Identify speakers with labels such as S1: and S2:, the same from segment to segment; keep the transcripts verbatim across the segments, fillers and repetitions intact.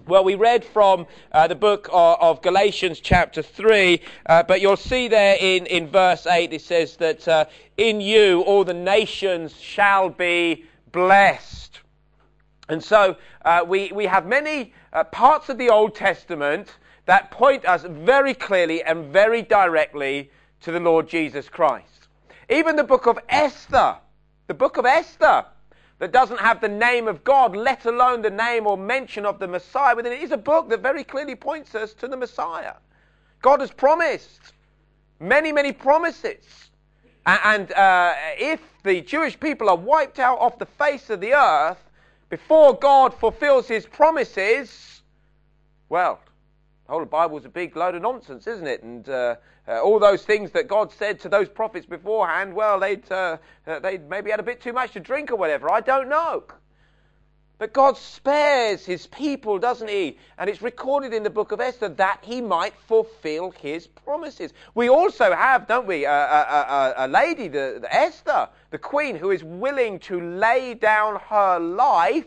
S1: Well, we read from uh, the book of, of Galatians chapter three, uh, but you'll see there in, in verse eight it says that uh, in you all the nations shall be blessed. And so uh, we, we have many uh, parts of the Old Testament that point us very clearly and very directly to the Lord Jesus Christ. Even the book of Esther, the book of Esther, that doesn't have the name of God, let alone the name or mention of the Messiah, but it is a book that very clearly points us to the Messiah. God has promised many, many promises. And uh, if the Jewish people are wiped out off the face of the earth before God fulfills his promises, well, the whole Bible is a big load of nonsense, isn't it? And uh, uh, all those things that God said to those prophets beforehand, well, they'd, uh, uh, they'd maybe had a bit too much to drink or whatever. I don't know. But God spares his people, doesn't he? And it's recorded in the book of Esther that he might fulfill his promises. We also have, don't we, a, a, a, a lady, the, the Esther, the queen, who is willing to lay down her life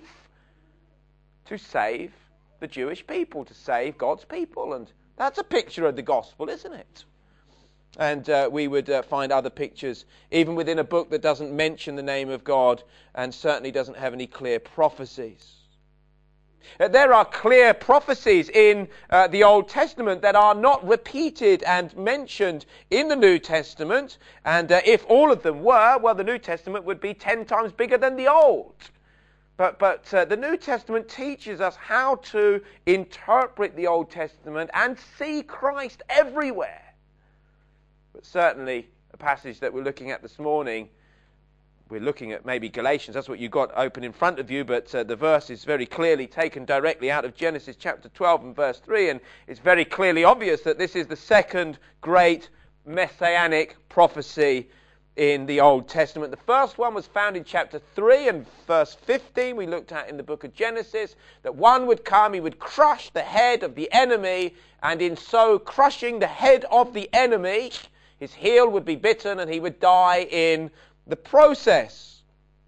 S1: to save the Jewish people, to save God's people. And that's a picture of the gospel, isn't it? And uh, we would uh, find other pictures, even within a book that doesn't mention the name of God and certainly doesn't have any clear prophecies. Uh, there are clear prophecies in uh, the Old Testament that are not repeated and mentioned in the New Testament. And uh, if all of them were, well, the New Testament would be ten times bigger than the Old. But, but uh, the New Testament teaches us how to interpret the Old Testament and see Christ everywhere. But certainly, a passage that we're looking at this morning, we're looking at maybe Galatians, that's what you've got open in front of you, but uh, the verse is very clearly taken directly out of Genesis chapter twelve and verse three, and it's very clearly obvious that this is the second great messianic prophecy in the Old Testament. The first one was found in chapter three and verse fifteen, we looked at in the book of Genesis, that one would come, he would crush the head of the enemy, and in so crushing the head of the enemy, his heel would be bitten and he would die in the process.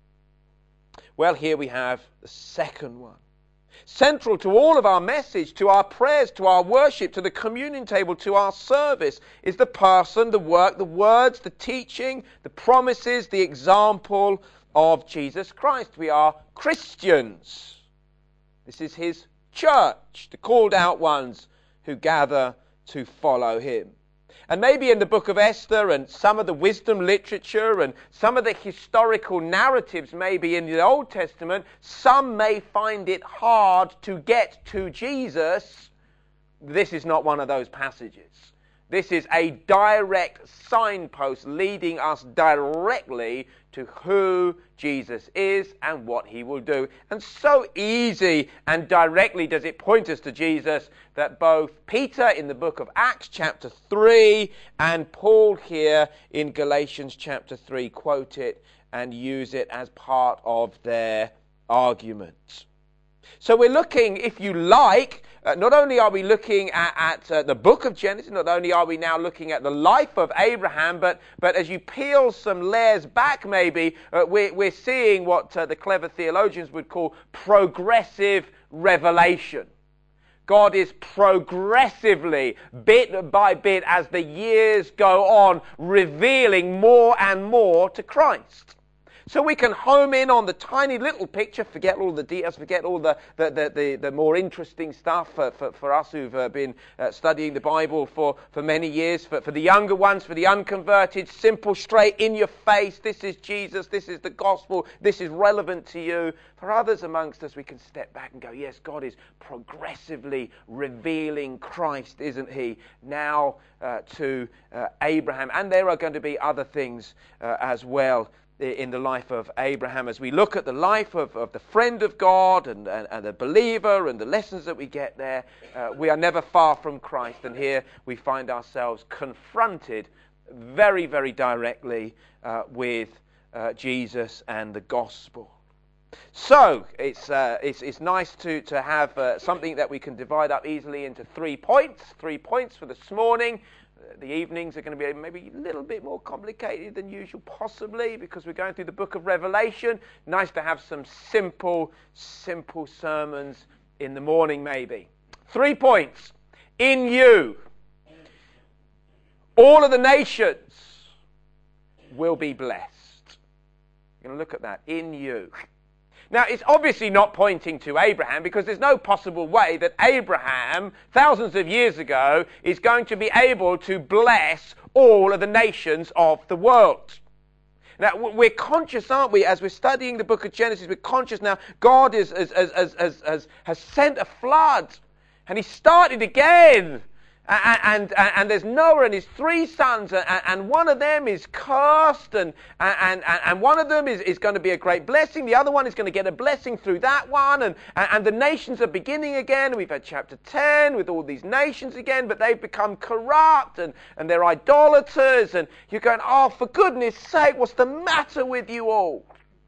S1: Well, here we have the second one. Central to all of our message, to our prayers, to our worship, to the communion table, to our service, is the person, the work, the words, the teaching, the promises, the example of Jesus Christ. We are Christians. This is his church, the called out ones who gather to follow him. And maybe in the book of Esther and some of the wisdom literature and some of the historical narratives maybe in the Old Testament, some may find it hard to get to Jesus. This is not one of those passages. This is a direct signpost leading us directly to who Jesus is and what he will do. And so easy and directly does it point us to Jesus that both Peter in the book of Acts chapter three and Paul here in Galatians chapter three quote it and use it as part of their argument. So we're looking, if you like, uh, not only are we looking at, at uh, the book of Genesis, not only are we now looking at the life of Abraham, but, but as you peel some layers back maybe, uh, we're, we're seeing what uh, the clever theologians would call progressive revelation. God is progressively, bit by bit, as the years go on, revealing more and more to Christ. So we can home in on the tiny little picture, forget all the details, forget all the the, the, the, the more interesting stuff for, for, for us who've uh, been uh, studying the Bible for, for many years. For, for the younger ones, for the unconverted, simple, straight in your face, this is Jesus, this is the gospel, this is relevant to you. For others amongst us, we can step back and go, yes, God is progressively revealing Christ, isn't he, now uh, to uh, Abraham. And there are going to be other things uh, as well in the life of Abraham, as we look at the life of, of the friend of God and, and, and the believer and the lessons that we get there. Uh, we are never far from Christ, and here we find ourselves confronted very, very directly uh, with uh, Jesus and the gospel. So it's uh, it's it's nice to to have uh, something that we can divide up easily into three points. Three points for this morning. The evenings are going to be maybe a little bit more complicated than usual, possibly, because we're going through the book of Revelation. Nice to have some simple, simple sermons in the morning maybe. Three points. In you, all of the nations will be blessed. You're going to look at that. In you. Now, it's obviously not pointing to Abraham, because there's no possible way that Abraham, thousands of years ago, is going to be able to bless all of the nations of the world. Now, we're conscious, aren't we, as we're studying the book of Genesis, we're conscious now God is, is, is, is, is, has, has sent a flood, and he started again. And, and, and there's Noah and his three sons, and, and one of them is cursed, and, and, and one of them is, is going to be a great blessing. The other one is going to get a blessing through that one, and, and the nations are beginning again. We've had chapter ten with all these nations again, but they've become corrupt, and, and they're idolaters, and you're going, oh, for goodness sake, what's the matter with you all?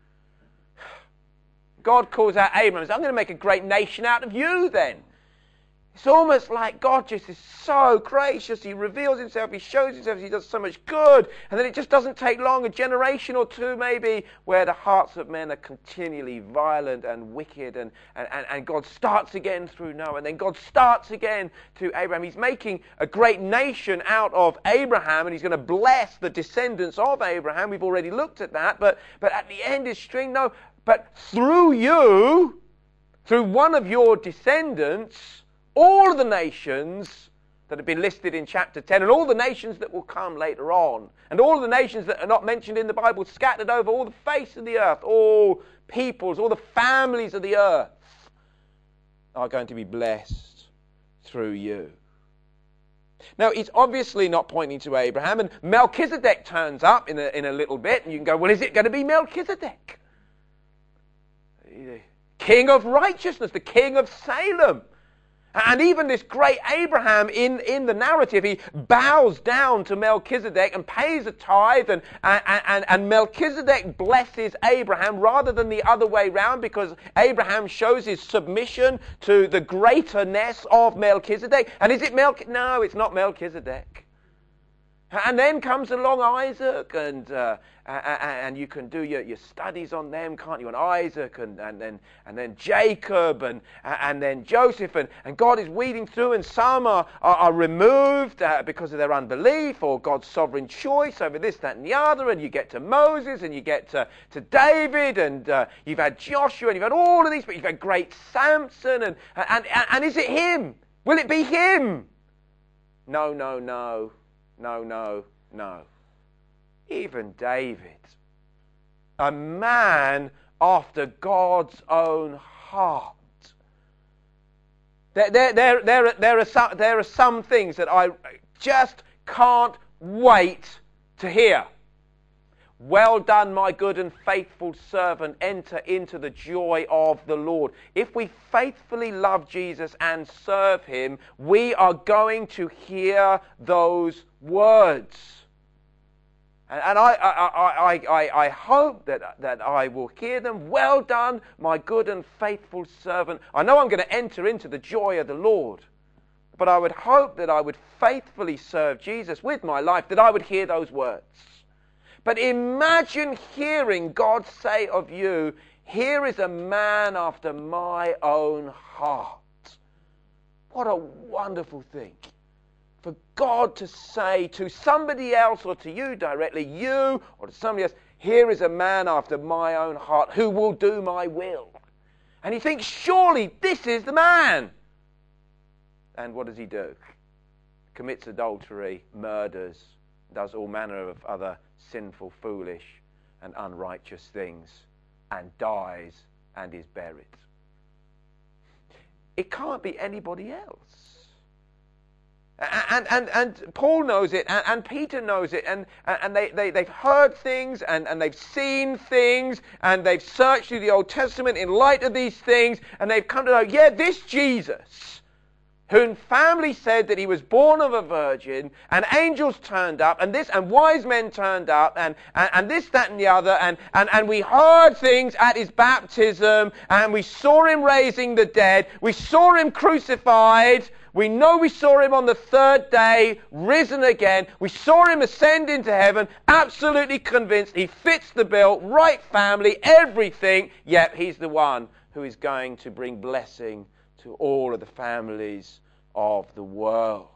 S1: God calls out Abraham and says, I'm going to make a great nation out of you then. It's almost like God just is so gracious. He reveals himself, he shows himself, he does so much good. And then it just doesn't take long, a generation or two maybe, where the hearts of men are continually violent and wicked. And, and, and God starts again through Noah. And then God starts again to Abraham. He's making a great nation out of Abraham, and he's going to bless the descendants of Abraham. We've already looked at that. But, but at the end is string, no, but through you, through one of your descendants, all of the nations that have been listed in chapter ten, and all the nations that will come later on, and all of the nations that are not mentioned in the Bible, scattered over all the face of the earth, all peoples, all the families of the earth, are going to be blessed through you. Now, it's obviously not pointing to Abraham, and Melchizedek turns up in a, in a little bit, and you can go, well, is it going to be Melchizedek? The king of righteousness, the king of Salem. And even this great Abraham in, in the narrative, he bows down to Melchizedek and pays a tithe, and, and, and, and Melchizedek blesses Abraham rather than the other way round, because Abraham shows his submission to the greaterness of Melchizedek. And is it Melchizedek? No, it's not Melchizedek. And then comes along Isaac, and uh, and you can do your, your studies on them, can't you? On Isaac, and, and then and then Jacob, and and then Joseph, and, and God is weeding through, and some are, are, are removed uh, because of their unbelief, or God's sovereign choice over this, that, and the other, and you get to Moses, and you get to, to David, and uh, you've had Joshua, and you've had all of these, but you've had great Samson, and, and, and, and is it him? Will it be him? No, no, no. No, no, no. Even David, a man after God's own heart. There, there, there, there, there, are some, there are some things that I just can't wait to hear. Well done, my good and faithful servant. Enter into the joy of the Lord. If we faithfully love Jesus and serve him, we are going to hear those words. And, and I, I, I, I, I hope that, that I will hear them. Well done, my good and faithful servant. I know I'm going to enter into the joy of the Lord. But I would hope that I would faithfully serve Jesus with my life, that I would hear those words. But imagine hearing God say of you, here is a man after my own heart. What a wonderful thing. For God to say to somebody else, or to you directly, you or to somebody else, here is a man after my own heart who will do my will. And he thinks, surely this is the man. And what does he do? Commits adultery, murders, does all manner of other sinful, foolish, and unrighteous things, and dies and is buried. It can't be anybody else. And, and, and Paul knows it, and, and Peter knows it, and, and they, they, they've heard things, and, and they've seen things, and they've searched through the Old Testament in light of these things, and they've come to know, yeah, this Jesus, whom family said that he was born of a virgin, and angels turned up, and this, and wise men turned up, and, and, and this, that, and the other, and, and, and we heard things at his baptism, and we saw him raising the dead, we saw him crucified, we know we saw him on the third day, risen again, we saw him ascend into heaven, absolutely convinced he fits the bill, right family, everything, yet he's the one who is going to bring blessing to all of the families of the world.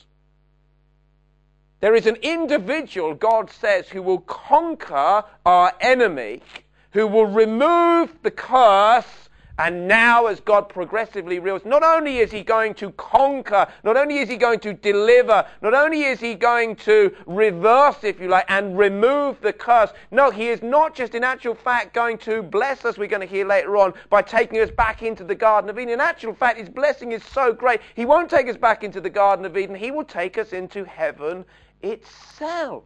S1: There is an individual, God says, who will conquer our enemy, who will remove the curse. And now, as God progressively reveals, not only is he going to conquer, not only is he going to deliver, not only is he going to reverse, if you like, and remove the curse. No, he is not just in actual fact going to bless us, we're going to hear later on, by taking us back into the Garden of Eden. In actual fact, his blessing is so great, he won't take us back into the Garden of Eden, he will take us into heaven itself.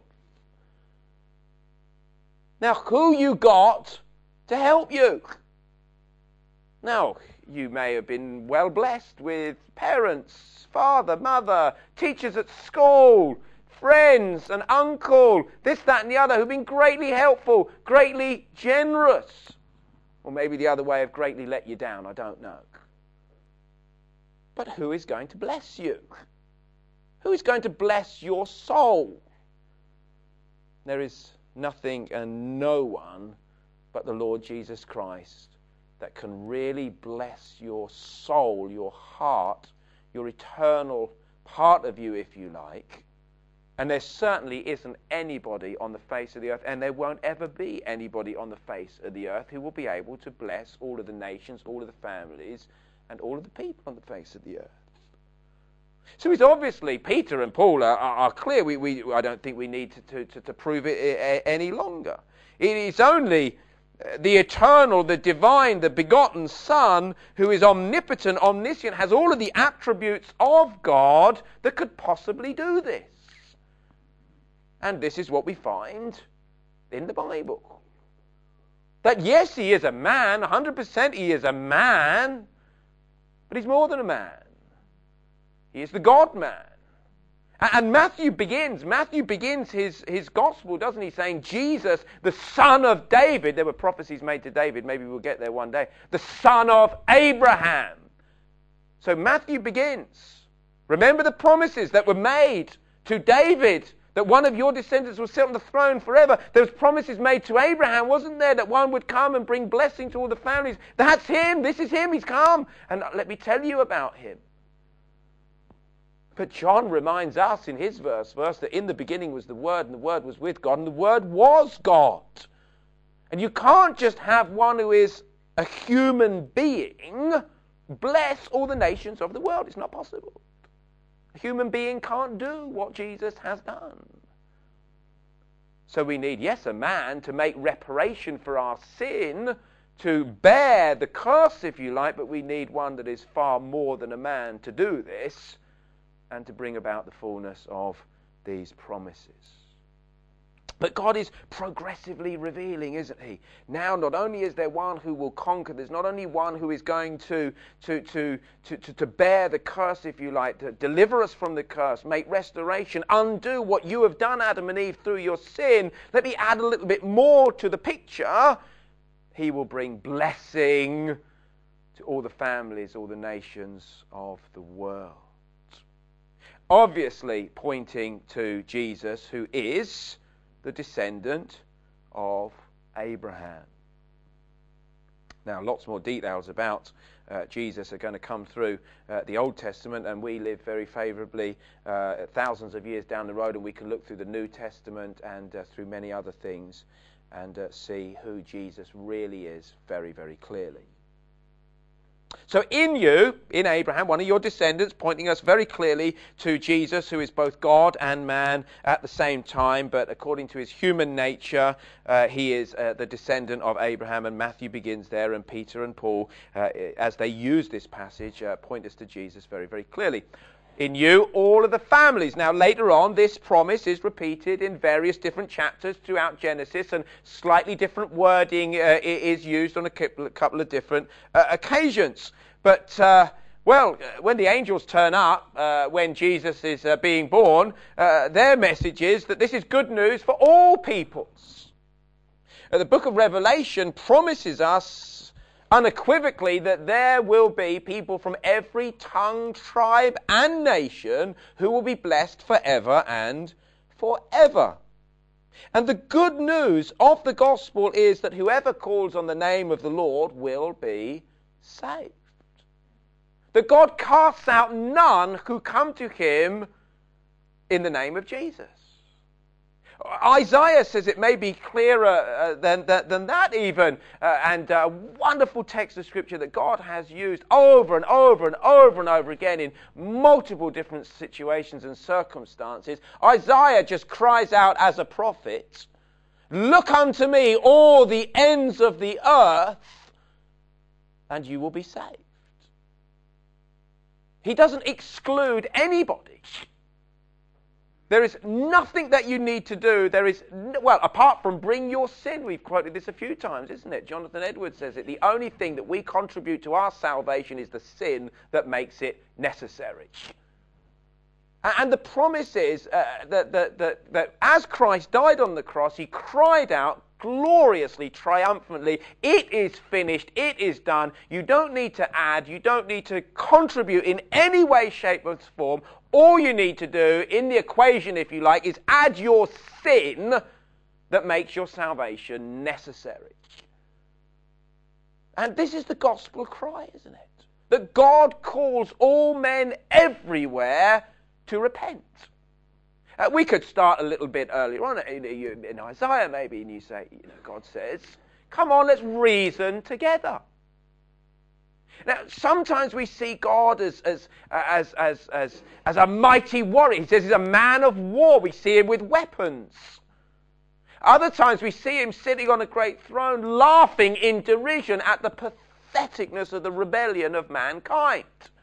S1: Now, who you got to help you? Now, you may have been well blessed with parents, father, mother, teachers at school, friends, an uncle, this, that, and the other, who've been greatly helpful, greatly generous. Or maybe the other way of greatly let you down, I don't know. But who is going to bless you? Who is going to bless your soul? There is nothing and no one but the Lord Jesus Christ that can really bless your soul, your heart, your eternal part of you, if you like. And there certainly isn't anybody on the face of the earth, and there won't ever be anybody on the face of the earth who will be able to bless all of the nations, all of the families, and all of the people on the face of the earth. So it's obviously, Peter and Paul are, are clear. We, we, I don't think we need to, to, to prove it any longer. It is only the eternal, the divine, the begotten Son, who is omnipotent, omniscient, has all of the attributes of God that could possibly do this. And this is what we find in the Bible. That yes, he is a man, one hundred percent he is a man, but he's more than a man. He is the God-man. And Matthew begins, Matthew begins his, his gospel, doesn't he, saying, Jesus, the son of David. There were prophecies made to David. Maybe we'll get there one day. The son of Abraham. So Matthew begins. Remember the promises that were made to David, that one of your descendants will sit on the throne forever. There was promises made to Abraham, wasn't there, that one would come and bring blessing to all the families. That's him. This is him. He's come. And let me tell you about him. But John reminds us in his verse, verse that in the beginning was the Word, and the Word was with God, and the Word was God. And you can't just have one who is a human being bless all the nations of the world. It's not possible. A human being can't do what Jesus has done. So we need, yes, a man to make reparation for our sin, to bear the curse, if you like, but we need one that is far more than a man to do this, and to bring about the fullness of these promises. But God is progressively revealing, isn't he? Now not only is there one who will conquer, there's not only one who is going to, to, to, to, to, to bear the curse, if you like, to deliver us from the curse, make restoration, undo what you have done, Adam and Eve, through your sin. Let me add a little bit more to the picture. He will bring blessing to all the families, all the nations of the world. Obviously pointing to Jesus, who is the descendant of Abraham. Now, lots more details about uh, Jesus are going to come through uh, the Old Testament, and we live very favourably uh, thousands of years down the road, and we can look through the New Testament and uh, through many other things and uh, see who Jesus really is very, very clearly. So in you, in Abraham, one of your descendants, pointing us very clearly to Jesus, who is both God and man at the same time, but according to his human nature, uh, he is uh, the descendant of Abraham, and Matthew begins there, and Peter and Paul, uh, as they use this passage, uh, point us to Jesus very, very clearly. In you, all of the families. Now, later on, this promise is repeated in various different chapters throughout Genesis, and slightly different wording uh, is used on a couple of different uh, occasions. But, uh, well, when the angels turn up, uh, when Jesus is uh, being born, uh, their message is that this is good news for all peoples. Uh, the book of Revelation promises us unequivocally that there will be people from every tongue, tribe, and nation who will be blessed forever and forever. And the good news of the gospel is that whoever calls on the name of the Lord will be saved. That God casts out none who come to him in the name of Jesus. Isaiah says it may be clearer uh, than, than, than that even, uh, and a wonderful text of Scripture that God has used over and over and over and over again in multiple different situations and circumstances. Isaiah just cries out as a prophet, "Look unto me, all the ends of the earth, and you will be saved." He doesn't exclude anybody. There is nothing that you need to do. There is, no, well, apart from bring your sin. We've quoted this a few times, isn't it? Jonathan Edwards says it. The only thing that we contribute to our salvation is the sin that makes it necessary. And the promise is uh, that, that, that, that as Christ died on the cross, he cried out gloriously, triumphantly, "It is finished, it is done." You don't need to add, you don't need to contribute in any way, shape or form. All you need to do in the equation, if you like, is add your sin that makes your salvation necessary. And this is the gospel cry, isn't it? That God calls all men everywhere to repent. Uh, we could start a little bit earlier on in, in Isaiah maybe, and you say, you know, God says, come on, let's reason together. Now, sometimes we see God as, as, as, as, as, as a mighty warrior. He says he's a man of war. We see him with weapons. Other times we see him sitting on a great throne, laughing in derision at the patheticness of the rebellion of mankind.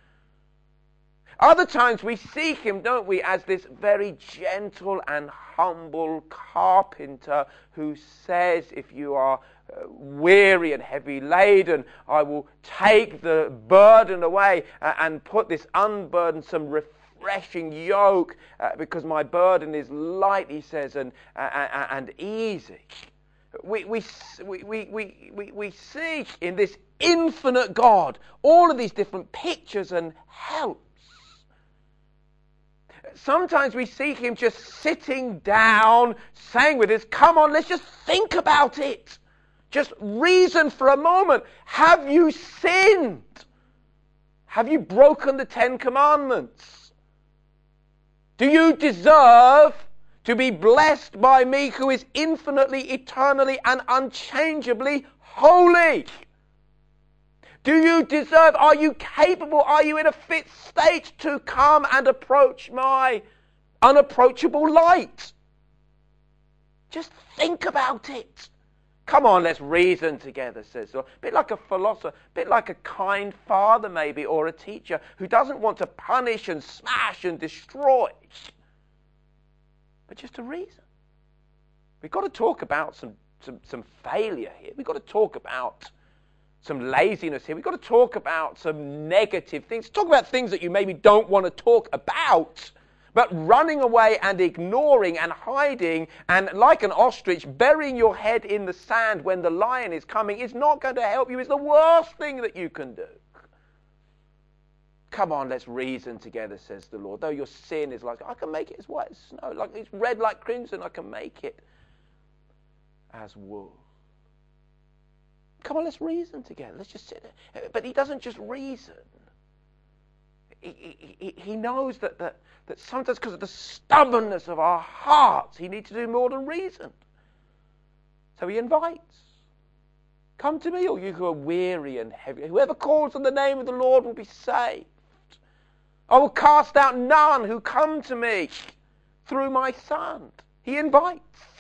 S1: Other times we see him, don't we, as this very gentle and humble carpenter who says, if you are uh, weary and heavy laden, I will take the burden away uh, and put this unburdensome, refreshing yoke uh, because my burden is light, he says, and, uh, and easy. We, we, we, we, we, we see in this infinite God all of these different pictures and helps. Sometimes we see him just sitting down, saying with us, come on, let's just think about it. Just reason for a moment. Have you sinned? Have you broken the Ten Commandments? Do you deserve to be blessed by me who is infinitely, eternally, and unchangeably holy? Do you deserve, are you capable, are you in a fit state to come and approach my unapproachable light? Just think about it. Come on, let's reason together, says the Lord. A bit like a philosopher, a bit like a kind father maybe, or a teacher who doesn't want to punish and smash and destroy, but just a reason. We've got to talk about some, some, some failure here. We've got to talk about some laziness here. We've got to talk about some negative things. Talk about things that you maybe don't want to talk about, but running away and ignoring and hiding and like an ostrich burying your head in the sand when the lion is coming is not going to help you. It's the worst thing that you can do. Come on, let's reason together, says the Lord. Though your sin is like, I can make it as white as snow, like it's red like crimson, I can make it as wool. Come on, let's reason together. Let's just sit there. But he doesn't just reason. He, he, he knows that, that, that sometimes because of the stubbornness of our hearts, he needs to do more than reason. So he invites. Come to me, all you who are weary and heavy. Whoever calls on the name of the Lord will be saved. I will cast out none who come to me through my Son. He invites.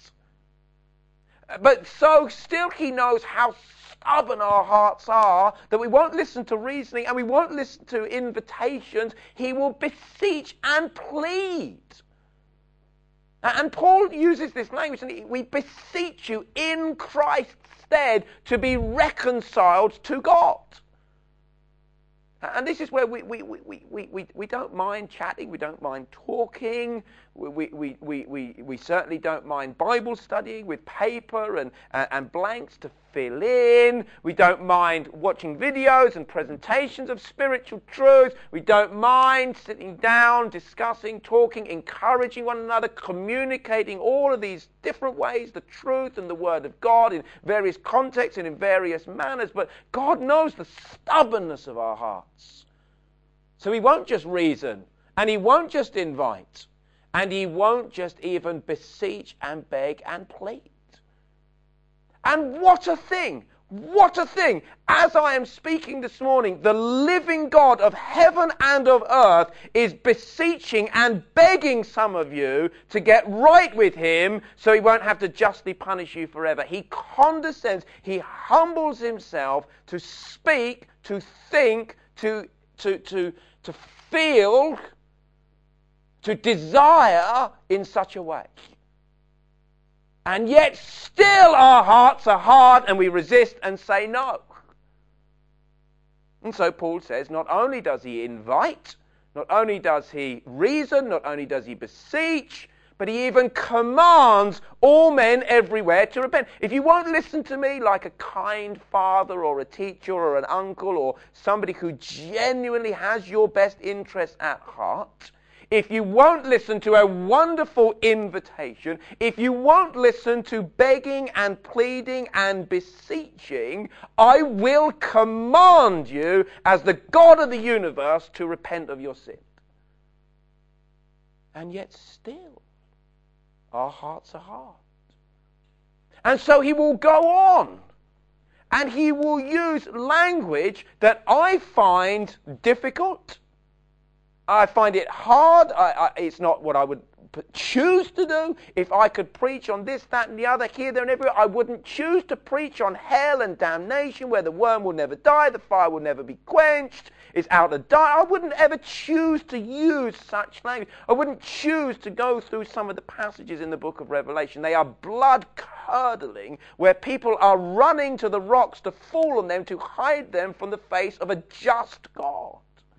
S1: But so still he knows how stubborn our hearts are that we won't listen to reasoning and we won't listen to invitations. He will beseech and plead. And Paul uses this language, and we beseech you in Christ's stead to be reconciled to God. And this is where we, we, we, we, we, we don't mind chatting, we don't mind talking, we, we, we, we, we certainly don't mind Bible studying with paper and, and, and blanks to fill in. We don't mind watching videos and presentations of spiritual truth. We don't mind sitting down, discussing, talking, encouraging one another, communicating all of these different ways, the truth and the Word of God in various contexts and in various manners. But God knows the stubbornness of our hearts. So he won't just reason, and he won't just invite, and he won't just even beseech and beg and plead. And what a thing! What a thing! As I am speaking this morning, the living God of heaven and of earth is beseeching and begging some of you to get right with him so he won't have to justly punish you forever. He condescends, he humbles himself to speak, to think, to, to, to, to feel, to desire in such a way. And yet still our hearts are hard and we resist and say no. And so Paul says not only does he invite, not only does he reason, not only does he beseech, but he even commands all men everywhere to repent. If you won't listen to me like a kind father or a teacher or an uncle or somebody who genuinely has your best interest at heart, if you won't listen to a wonderful invitation, if you won't listen to begging and pleading and beseeching, I will command you as the God of the universe to repent of your sin. And yet still, our hearts are hard. And so he will go on. And he will use language that I find difficult. I find it hard. I, I, it's not what I would choose to do. If I could preach on this, that, and the other, here, there, and everywhere, I wouldn't choose to preach on hell and damnation, where the worm will never die, the fire will never be quenched, it's out to die. I wouldn't ever choose to use such language. I wouldn't choose to go through some of the passages in the book of Revelation. They are blood-curdling, where people are running to the rocks to fall on them, to hide them from the face of a just God.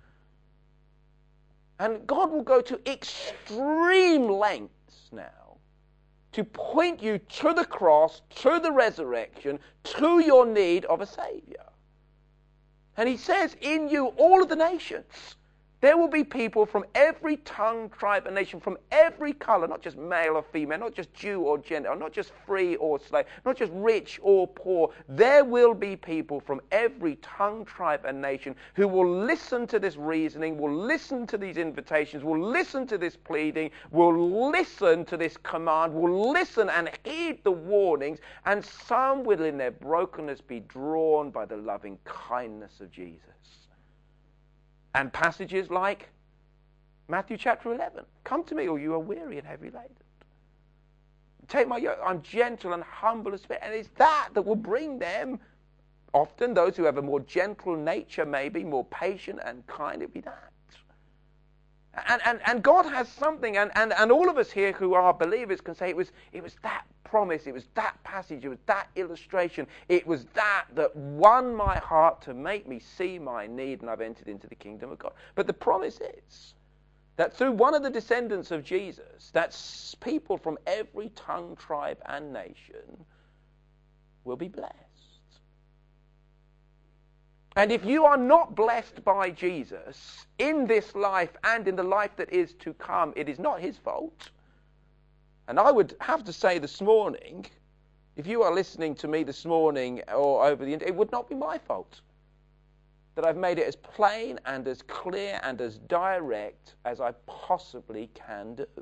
S1: And God will go to extreme lengths now to point you to the cross, to the resurrection, to your need of a Savior. And he says, in you, all of the nations, there will be people from every tongue, tribe, and nation, from every color, not just male or female, not just Jew or Gentile, not just free or slave, not just rich or poor. There will be people from every tongue, tribe, and nation who will listen to this reasoning, will listen to these invitations, will listen to this pleading, will listen to this command, will listen and heed the warnings, and some will in their brokenness be drawn by the loving kindness of Jesus. And passages like Matthew chapter eleven. Come to me, all you are weary and heavy laden. Take my yoke. I'm gentle and humble of spirit. And it's that that will bring them, often those who have a more gentle nature, maybe more patient and kind, it'll be that. And, and, and God has something, and, and, and all of us here who are believers can say it was, it was that promise, it was that passage, it was that illustration, it was that that won my heart to make me see my need, and I've entered into the kingdom of God. But the promise is that through one of the descendants of Jesus, that people from every tongue, tribe, and nation will be blessed. And if you are not blessed by Jesus in this life and in the life that is to come, it is not his fault. And I would have to say this morning, if you are listening to me this morning or over the internet, it would not be my fault that I've made it as plain and as clear and as direct as I possibly can do.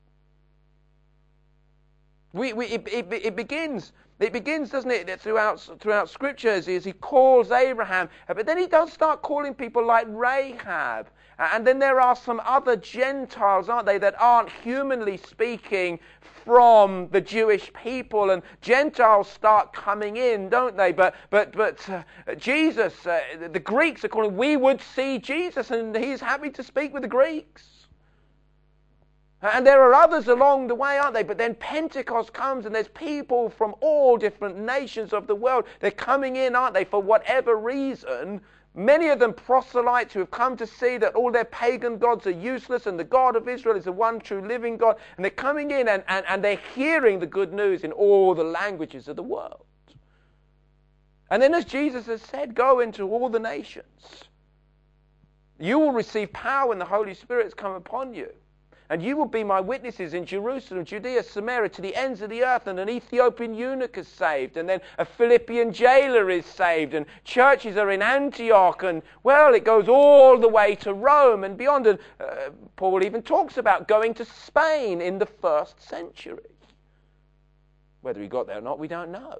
S1: We, we, it, it, it begins, it begins, doesn't it, throughout, throughout scriptures, as he calls Abraham, but then he does start calling people like Rahab. And then there are some other Gentiles, aren't they, that aren't humanly speaking from the Jewish people, and Gentiles start coming in, don't they? But but but uh, Jesus, uh, the Greeks are calling, we would see Jesus, and he's happy to speak with the Greeks. And there are others along the way, aren't they? But then Pentecost comes and there's people from all different nations of the world. They're coming in, aren't they, for whatever reason. Many of them proselytes who have come to see that all their pagan gods are useless and the God of Israel is the one true living God. And they're coming in and, and, and they're hearing the good news in all the languages of the world. And then as Jesus has said, go into all the nations. You will receive power when the Holy Spirit has come upon you. And you will be my witnesses in Jerusalem, Judea, Samaria, to the ends of the earth. And an Ethiopian eunuch is saved. And then a Philippian jailer is saved. And churches are in Antioch. And, well, it goes all the way to Rome and beyond. And uh, Paul even talks about going to Spain in the first century. Whether he got there or not, we don't know.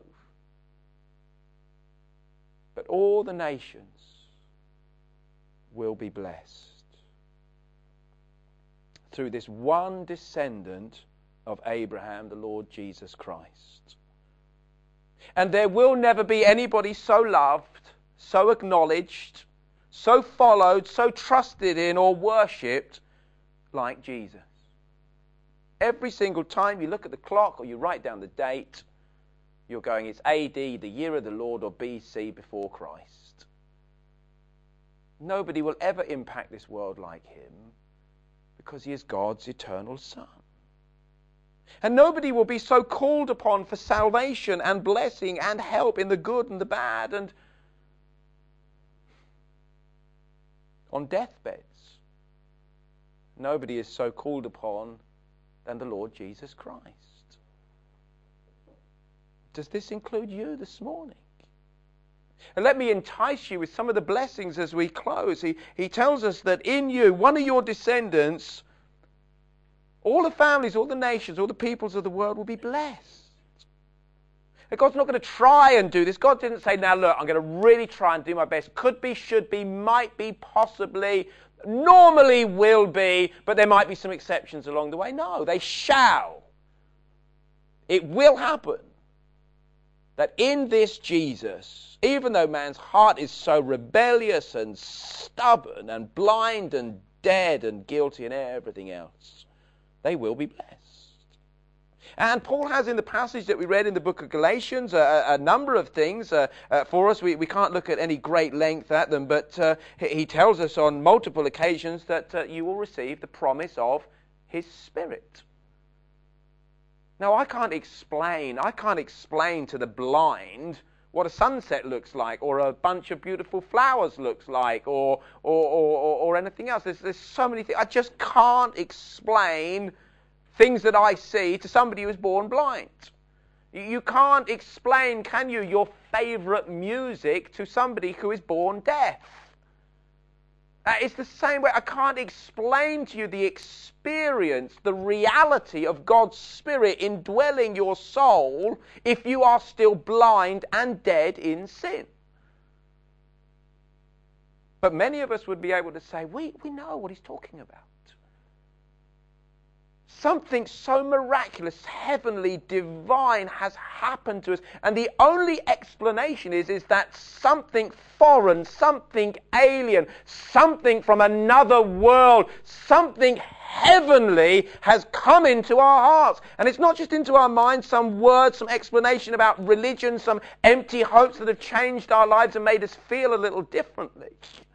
S1: But all the nations will be blessed through this one descendant of Abraham, the Lord Jesus Christ. And there will never be anybody so loved, so acknowledged, so followed, so trusted in or worshipped like Jesus. Every single time you look at the clock or you write down the date, you're going, it's A D, the year of the Lord, or B C, before Christ. Nobody will ever impact this world like him, because he is God's eternal Son. And nobody will be so called upon for salvation and blessing and help in the good and the bad and on deathbeds. Nobody is so called upon than the Lord Jesus Christ. Does this include you this morning? And let me entice you with some of the blessings as we close. He, he tells us that in you, one of your descendants, all the families, all the nations, all the peoples of the world will be blessed. And God's not going to try and do this. God didn't say, now look, I'm going to really try and do my best. Could be, should be, might be, possibly, normally will be, but there might be some exceptions along the way. No, they shall. It will happen. That in this Jesus, even though man's heart is so rebellious and stubborn and blind and dead and guilty and everything else, they will be blessed. And Paul has in the passage that we read in the book of Galatians a, a number of things uh, uh, for us. We, we can't look at any great length at them, but uh, he tells us on multiple occasions that uh, you will receive the promise of his Spirit. Now, I can't explain, I can't explain to the blind what a sunset looks like, or a bunch of beautiful flowers looks like, or or, or, or anything else. There's, there's so many things. I just can't explain things that I see to somebody who is born blind. You can't explain, can you, your favorite music to somebody who is born deaf. Uh, it's the same way. I can't explain to you the experience, the reality of God's Spirit indwelling your soul if you are still blind and dead in sin. But many of us would be able to say, we, we know what he's talking about. Something so miraculous, heavenly, divine has happened to us. And the only explanation is, is that something foreign, something alien, something from another world, something heavenly has come into our hearts. And it's not just into our minds, some words, some explanation about religion, some empty hopes that have changed our lives and made us feel a little differently.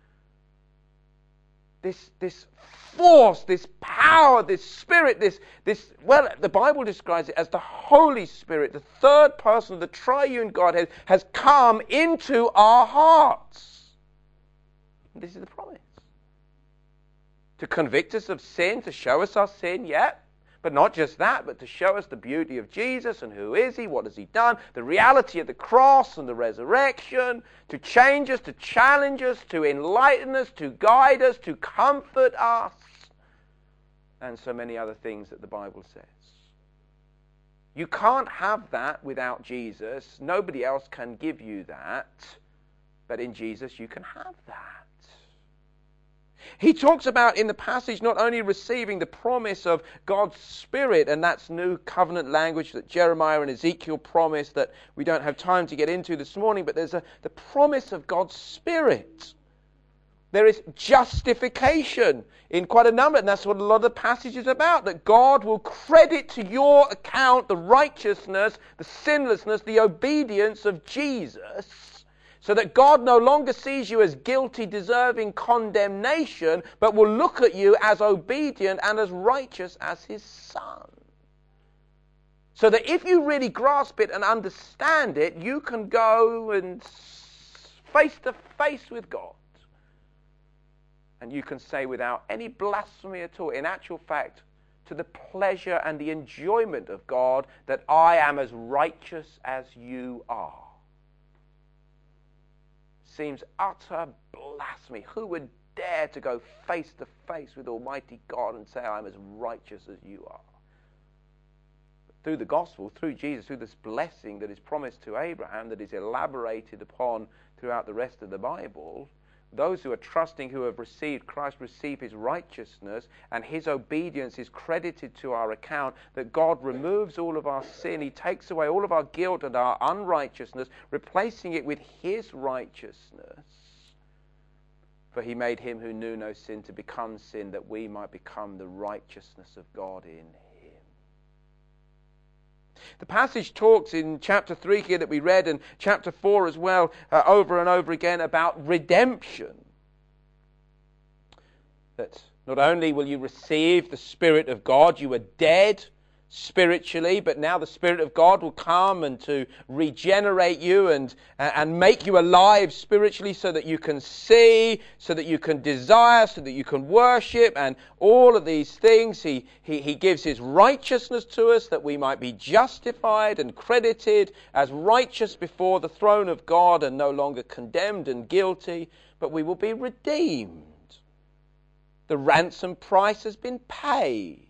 S1: This, this force, this power, this Spirit, this, this, well, the Bible describes it as the Holy Spirit, the third person of the triune Godhead, has come into our hearts. And this is the promise. To convict us of sin, to show us our sin, yeah. But not just that, but to show us the beauty of Jesus and who is he, what has he done, the reality of the cross and the resurrection, to change us, to challenge us, to enlighten us, to guide us, to comfort us, and so many other things that the Bible says. You can't have that without Jesus. Nobody else can give you that, but in Jesus you can have that. He talks about in the passage not only receiving the promise of God's Spirit, and that's new covenant language that Jeremiah and Ezekiel promised that we don't have time to get into this morning, but there's a, the promise of God's Spirit. There is justification in quite a number, and that's what a lot of the passage is about, that God will credit to your account the righteousness, the sinlessness, the obedience of Jesus, so that God no longer sees you as guilty, deserving condemnation, but will look at you as obedient and as righteous as his Son. So that if you really grasp it and understand it, you can go and face to face with God. And you can say without any blasphemy at all, in actual fact, to the pleasure and the enjoyment of God that I am as righteous as you are. Seems utter blasphemy. Who would dare to go face to face with Almighty God and say, I'm as righteous as you are? But through the gospel, through Jesus, through this blessing that is promised to Abraham, that is elaborated upon throughout the rest of the Bible, those who are trusting, who have received Christ, receive his righteousness, and his obedience is credited to our account, that God removes all of our sin. He takes away all of our guilt and our unrighteousness, replacing it with his righteousness. For he made him who knew no sin to become sin, that we might become the righteousness of God in him. The passage talks in chapter three here that we read, and chapter four as well, uh, over and over again, about redemption. That not only will you receive the Spirit of God, you are dead spiritually, but now the Spirit of God will come and to regenerate you and and make you alive spiritually, so that you can see, so that you can desire, so that you can worship, and all of these things. He, he, he gives his righteousness to us, that we might be justified and credited as righteous before the throne of God, and no longer condemned and guilty, but we will be redeemed. The ransom price has been paid.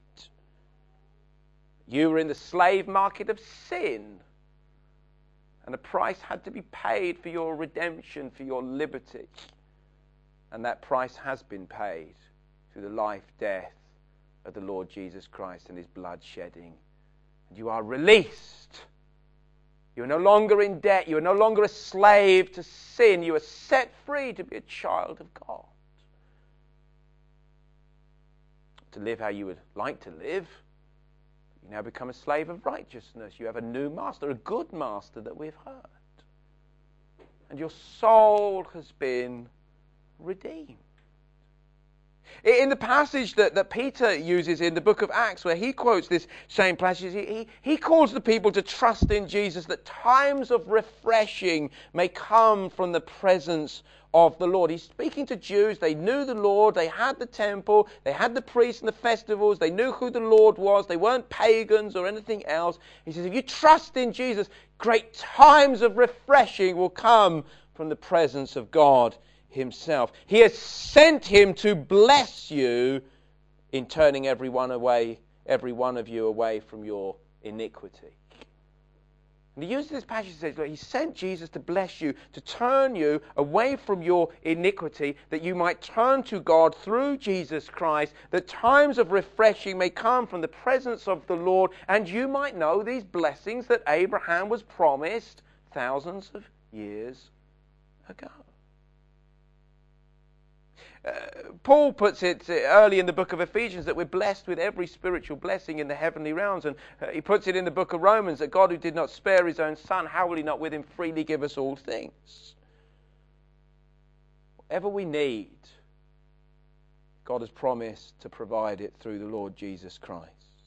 S1: You were in the slave market of sin, and a price had to be paid for your redemption, for your liberty. And that price has been paid through the life, death of the Lord Jesus Christ and his blood shedding. And you are released. You are no longer in debt. You are no longer a slave to sin. You are set free to be a child of God. To live how you would like to live. You now become a slave of righteousness. You have a new master, a good master that we've heard. And your soul has been redeemed. In the passage that, that Peter uses in the book of Acts, where he quotes this same passage, he, he calls the people to trust in Jesus, that times of refreshing may come from the presence of the Lord. He's speaking to Jews. They knew the Lord. They had the temple. They had the priests and the festivals. They knew who the Lord was. They weren't pagans or anything else. He says, if you trust in Jesus, great times of refreshing will come from the presence of God himself. He has sent him to bless you in turning every one away, every one of you away from your iniquity. And he uses this passage and says, look, he sent Jesus to bless you, to turn you away from your iniquity, that you might turn to God through Jesus Christ, that times of refreshing may come from the presence of the Lord, and you might know these blessings that Abraham was promised thousands of years ago. Uh, Paul puts it early in the book of Ephesians that we're blessed with every spiritual blessing in the heavenly realms, and uh, he puts it in the book of Romans that God, who did not spare his own son, how will he not with him freely give us all things? Whatever we need, God has promised to provide it through the Lord Jesus Christ.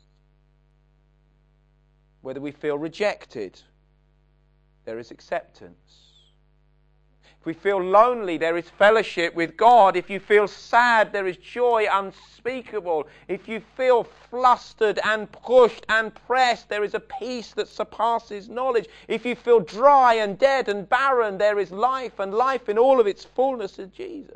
S1: Whether we feel rejected, there is acceptance. If we feel lonely, there is fellowship with God. If you feel sad, there is joy unspeakable. If you feel flustered and pushed and pressed, there is a peace that surpasses knowledge. If you feel dry and dead and barren, there is life, and life in all of its fullness of Jesus.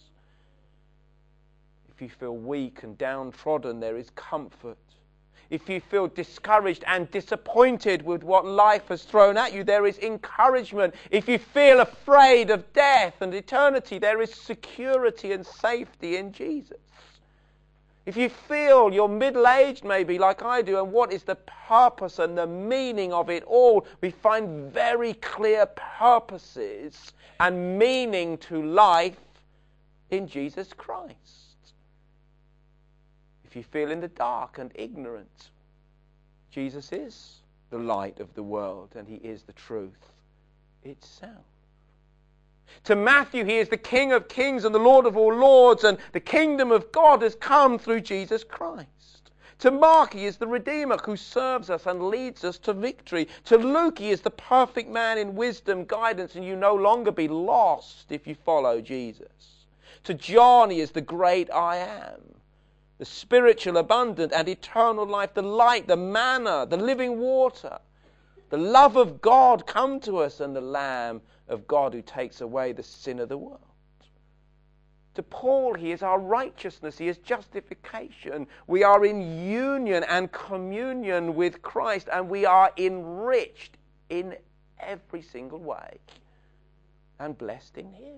S1: If you feel weak and downtrodden, there is comfort. If you feel discouraged and disappointed with what life has thrown at you, there is encouragement. If you feel afraid of death and eternity, there is security and safety in Jesus. If you feel you're middle-aged maybe like I do, and what is the purpose and the meaning of it all, we find very clear purposes and meaning to life in Jesus Christ. If you feel in the dark and ignorant, Jesus is the light of the world, and he is the truth itself. To Matthew, he is the King of kings and the Lord of all lords, and the kingdom of God has come through Jesus Christ. To Mark, he is the Redeemer who serves us and leads us to victory. To Luke, he is the perfect man in wisdom, guidance, and you no longer be lost if you follow Jesus. To John, he is the great I am. the spiritual abundant and eternal life, the light, the manna, the living water, the love of God come to us, and the Lamb of God who takes away the sin of the world. To Paul, he is our righteousness, he is justification. We are in union and communion with Christ, and we are enriched in every single way and blessed in him.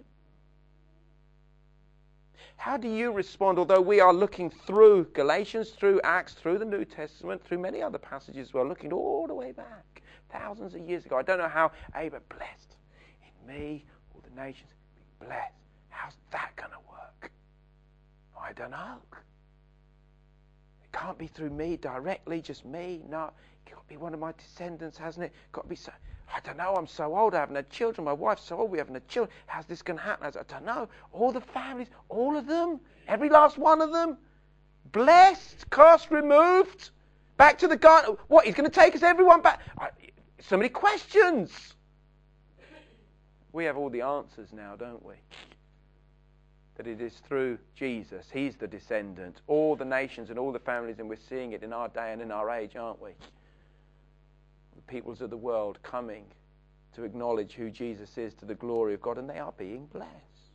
S1: How do you respond? Although we are looking through Galatians, through Acts, through the New Testament, through many other passages as well, looking all the way back, thousands of years ago. I don't know how Abraham blessed in me, all the nations be blessed. How's that going to work? I don't know. It can't be through me directly, just me. No, it's got to be one of my descendants, hasn't it? Got to be so. I don't know. I'm so old. I haven't had children. My wife's so old. We haven't had children. How's this going to happen? I don't know. All the families, all of them, every last one of them, blessed, curse removed, back to the garden. What? He's going to take us everyone back. I, so many questions. We have all the answers now, don't we? That it is through Jesus. He's the descendant. All the nations and all the families, and we're seeing it in our day and in our age, aren't we? The peoples of the world coming to acknowledge who Jesus is to the glory of God, and they are being blessed.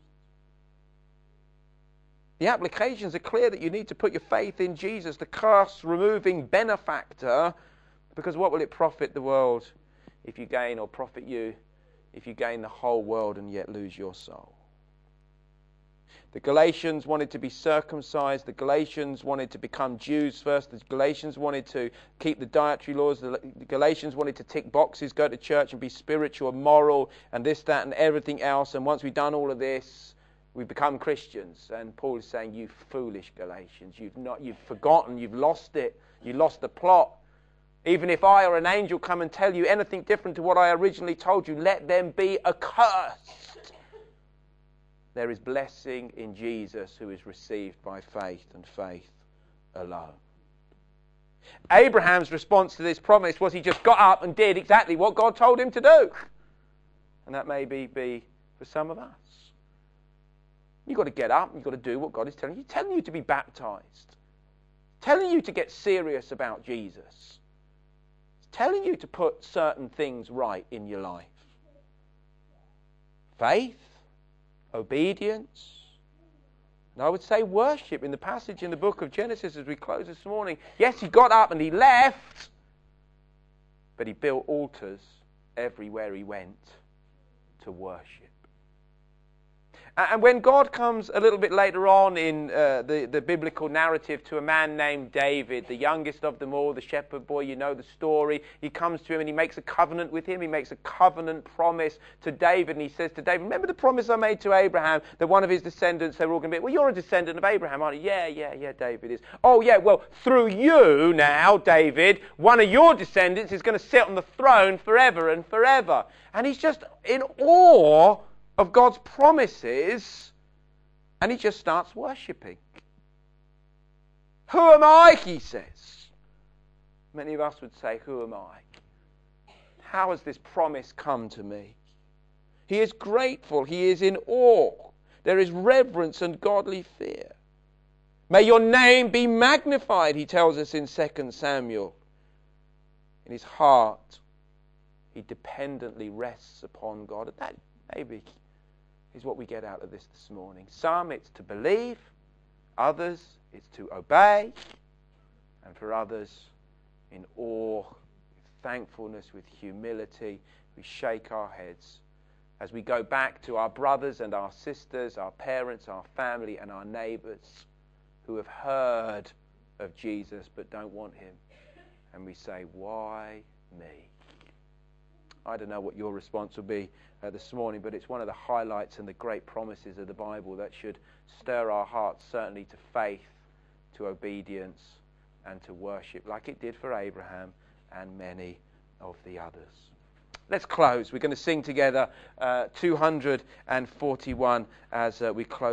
S1: The applications are clear that you need to put your faith in Jesus, the curse-removing benefactor, because what will it profit the world if you gain, or profit you if you gain the whole world and yet lose your soul? The Galatians wanted to be circumcised. The Galatians wanted to become Jews first. The Galatians wanted to keep the dietary laws. The Galatians wanted to tick boxes, go to church and be spiritual and moral and this, that and everything else. And once we've done all of this, we become Christians. And Paul is saying, you foolish Galatians, you've not, you've forgotten, you've lost it. You lost the plot. Even if I or an angel come and tell you anything different to what I originally told you, let them be accursed. There is blessing in Jesus who is received by faith and faith alone. Abraham's response to this promise was he just got up and did exactly what God told him to do. And that may be, be for some of us. You've got to get up and you've got to do what God is telling you. He's telling you to be baptized. Telling you to get serious about Jesus. He's telling you to put certain things right in your life. Faith. Obedience. And I would say worship. In the passage in the book of Genesis as we close this morning, yes, he got up and he left, but he built altars everywhere he went to worship. And when God comes a little bit later on in uh, the, the biblical narrative to a man named David, the youngest of them all, the shepherd boy, you know the story. He comes to him and he makes a covenant with him. He makes a covenant promise to David. And he says to David, remember the promise I made to Abraham that one of his descendants, they were all going to be, well, you're a descendant of Abraham, aren't you? Yeah, yeah, yeah, David is. Oh, yeah, well, through you now, David, one of your descendants is going to sit on the throne forever and forever. And he's just in awe of God's promises, and he just starts worshipping. Who am I, he says. Many of us would say, who am I? How has this promise come to me? He is grateful. He is in awe. There is reverence and godly fear. May your name be magnified, he tells us in Second Samuel. In his heart, he dependently rests upon God. And that maybe is what we get out of this this morning. Some, it's to believe. Others, it's to obey. And for others, in awe, with thankfulness, with humility, we shake our heads as we go back to our brothers and our sisters, our parents, our family, and our neighbours who have heard of Jesus but don't want him. And we say, why me? I don't know what your response will be uh, this morning, but it's one of the highlights and the great promises of the Bible that should stir our hearts certainly to faith, to obedience, and to worship, like it did for Abraham and many of the others. Let's close. We're going to sing together uh, two hundred forty-one as uh, we close.